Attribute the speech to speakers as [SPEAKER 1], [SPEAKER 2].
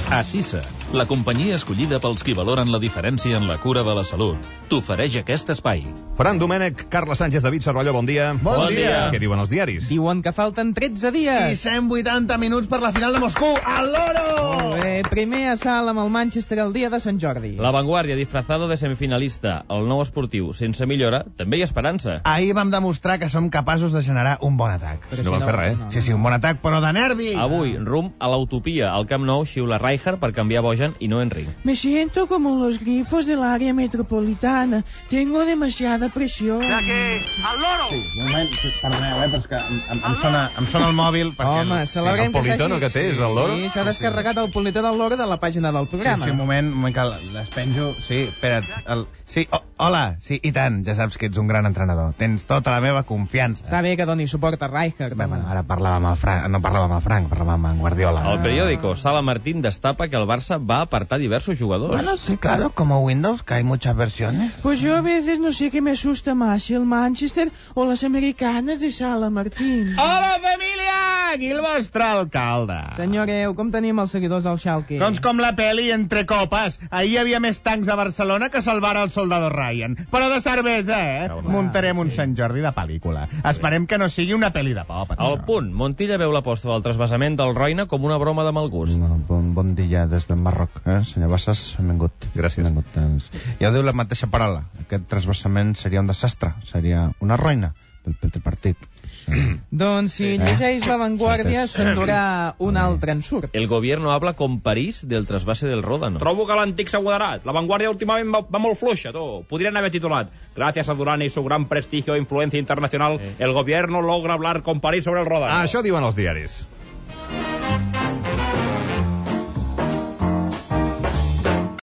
[SPEAKER 1] Acisa, la companyia escollida pels qui valoren la diferència en la cura de la salut, t'ofereix aquest espai.
[SPEAKER 2] Fran Domènech, Carles Sánchez, David Cervelló, bon dia.
[SPEAKER 3] Bon dia.
[SPEAKER 2] Què diuen els diaris?
[SPEAKER 3] Diuen que falten 13 dies.
[SPEAKER 4] I 180 minuts per la final de Moscou. Al loro!
[SPEAKER 3] Molt bé, primer assalt amb el Manchester el dia de Sant Jordi.
[SPEAKER 5] La Vanguardia, disfrazado de semifinalista. El nou esportiu, sense millora, també hi ha esperança.
[SPEAKER 4] Ahir vam demostrar que som capaços de generar un bon atac.
[SPEAKER 2] No van fer res,
[SPEAKER 4] Sí, un bon atac, però de nervi.
[SPEAKER 5] Avui, rumb a l'utopia. Al Camp Nou xiula Rijkaard per canviar Bojan i no Enric.
[SPEAKER 6] Me siento como los grifos del área metropolitana. Tengo demasiada presión.
[SPEAKER 4] Al loro! Sí, un moment, perdoneu, però és que em sona el mòbil.
[SPEAKER 3] Home, celebrem
[SPEAKER 2] el
[SPEAKER 3] que s'hagi...
[SPEAKER 2] politono que té és el loro?
[SPEAKER 3] Sí, s'ha descarregat el politó del loro de la pàgina del programa.
[SPEAKER 4] Sí, un moment que les penjo. Sí, espera't. Hola, sí, i tant, ja saps que ets un gran entrenador. Tens tota la meva confiança.
[SPEAKER 3] Està bé que doni suport a Rijkaard.
[SPEAKER 4] Bueno, ara parlàvem amb el Frank, no parlàvem amb el Frank, parlàvem amb en Guardiola.
[SPEAKER 5] El periódico Sala Martín destapa que el Barça va apartar diversos jugadors.
[SPEAKER 4] Bueno, sí, claro, como Windows, que hay muchas versiones.
[SPEAKER 6] Pues yo a veces no sé qué me asusta más, si el Manchester o las americanas de Sala Martín.
[SPEAKER 4] Hola, família! Aquí el vostre alcalde.
[SPEAKER 3] Senyor Greu, com tenim els seguidors del Schalke?
[SPEAKER 4] Doncs com la peli Entre copes. Ahir hi havia més tancs a Barcelona que salvar el soldado Ryan. Però de cervesa, Muntarem un Sant Jordi de pel·lícula. Esperem que no sigui una pel·li de pop.
[SPEAKER 5] Al Punt, Montilla veu l'aposta del trasbassament del Roine com una broma de mal gust.
[SPEAKER 7] Bon dia des del Marroc, senyor Bassas, benvingut.
[SPEAKER 2] Gràcies.
[SPEAKER 7] Ja ho diu la mateixa paraula. Aquest trasbassament seria un desastre, seria una roïna pel tripartit.
[SPEAKER 3] Doncs si llegeix La Vanguardia s'endurà un altre ensurt.
[SPEAKER 5] El gobierno habla con París del trasvase del Ródano.
[SPEAKER 8] Trobo que l'antic s'ha guadarat. La Vanguardia últimament va molt fluixa, tu. Podrien haver titulat: gracias a Durán y su gran prestigio e influencia internacional, el gobierno logra hablar con París sobre el Ródano.
[SPEAKER 2] Això diuen els diaris.